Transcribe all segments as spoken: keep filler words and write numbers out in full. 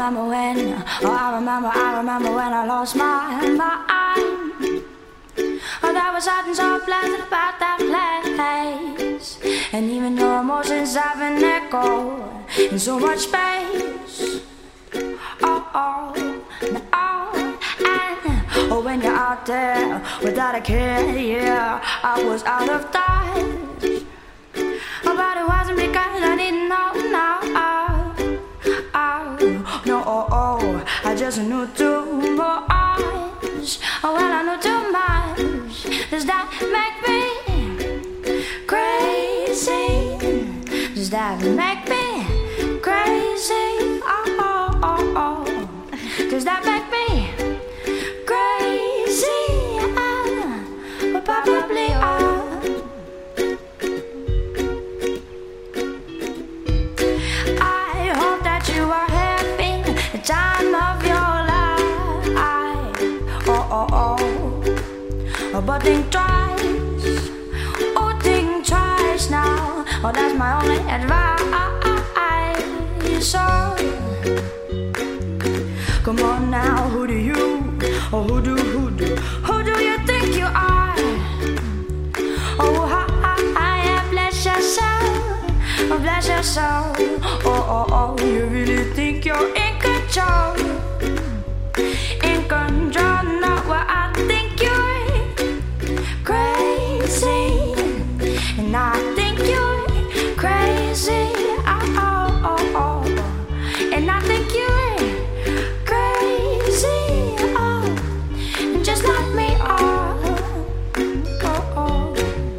remember when, oh I remember, I remember when I lost my mind. Oh, there was something so pleasant about that place, and even your emotions have an echo in so much space. Oh, oh, oh, and oh, when you're out there without a care, yeah, I was out of touch. Oh, but it wasn't because I didn't know, no, oh, oh, no, oh, oh, I just knew too much. Oh, well, I knew too much. Does that make me crazy? Does that make me crazy? Oh, oh, oh, oh. Does that make me crazy? Uh, well, probably, oh. I hope that you are having the time of your life. Oh, oh, oh. Oh, but think twice. Oh, think twice now. Oh, that's my only advice. So, come on now, who do you, oh, who do, who do, who do you think you are? Oh, hi, bless your soul, oh, bless your soul. Oh, oh, oh, you really think you're in control? In control, not what I think you're crazy, and I think you're crazy. Oh, oh, oh, oh, and I think you're crazy. Oh, and just like me. Oh, oh, oh.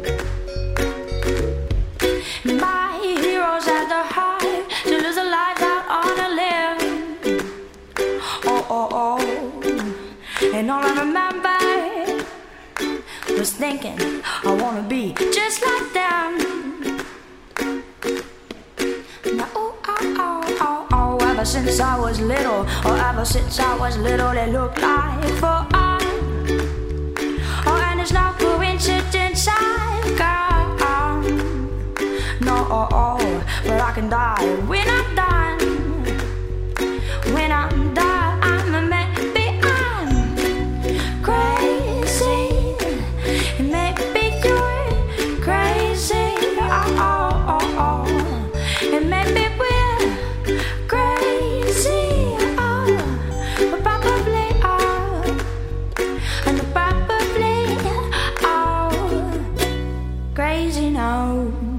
My heroes had the heart to lose their lives out on a limb. Oh, oh, oh, and all I remember was thinking, I wanna be just like them. Now, oh, oh, oh, oh, oh, ever since I was little, oh, ever since I was little, they look like fun. Oh, and it's no coincidence I've gone. No, oh, oh, but I can die when I'm done. When I'm done, I'm maybe I'm crazy. Maybe you're crazy. Oh, oh, oh, oh. And maybe we're crazy. Oh, but probably, oh, and probably, oh, crazy now.